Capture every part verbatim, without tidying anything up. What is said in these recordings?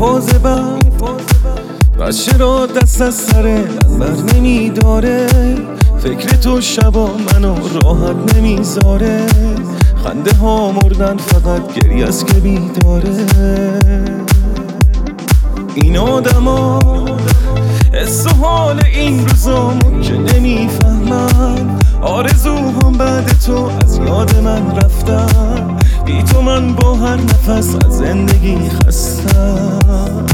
فاز بر بچه را دست از سر من بر نمی داره، فکر تو شبا منو راحت نمیذاره، خنده ها مردن فقط گریه است که بیداره. این آدم ها حس و حال این روزامو که نمیفهمن، آرزوهام بعد تو از یاد من رفتن، بی تو من با هر نفس از زندگی خستم.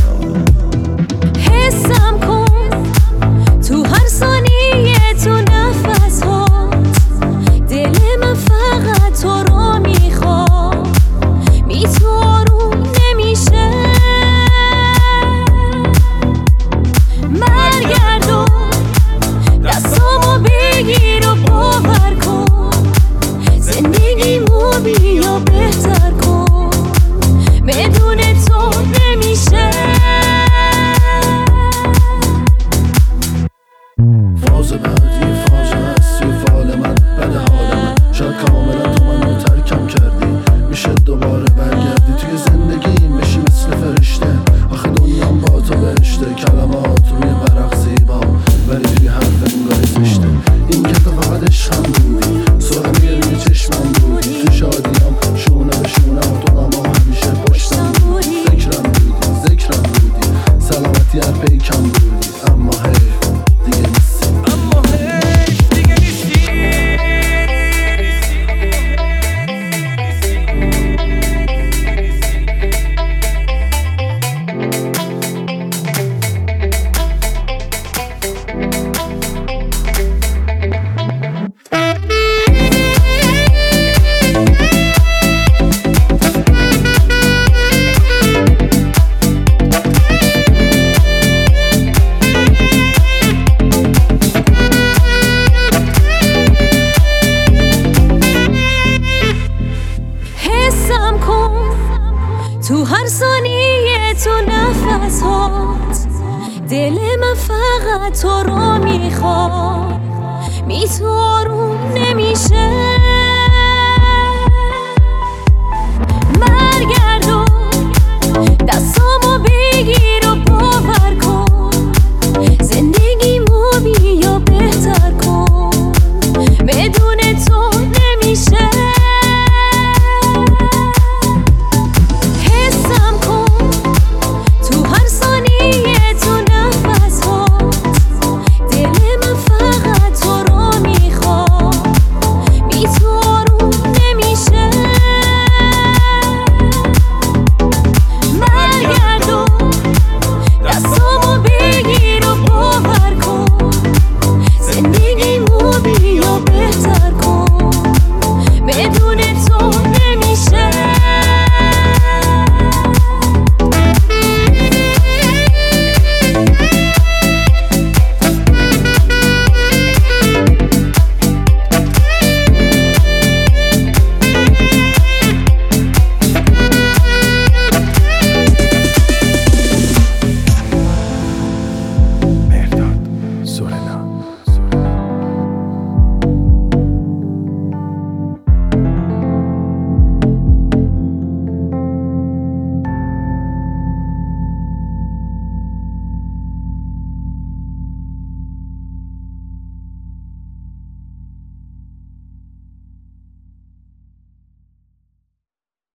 حسم کن تو هر ثانیه تو نفس هات، دل من فقط تو رو میخواد، بی تو آروم نمیشه. برگردون دستامو بگیر و باور کن، زندگیمو بیا بهتر کن، بدون تو نمیشه. فاز بعدی فاجعه است توی فال من، بده حال من، شاید کاملا تو منو ترکم کردی، میشه دوباره برگردی توی زندگیم بشی مثل فرشته، آخه دنیام با تو بهشته، کلمات روی ورق زیبا ولی توی حرف انگار زشته. این که تو فقط عشقم بودی، سرمی روی چشمم بودی، تو شادیام شونه به شونم و تو غمام همیشه پشتم بودی، فکرم بودی ذکرم بودی، سلامتی هر پیکم بودی، اما هی دیگه نیستی. اما هی دیگه نیستی. حسم کن تو هر ثانیه تو نفس هات، دل من فقط تو رو میخواد، بی تو آروم نمیشه.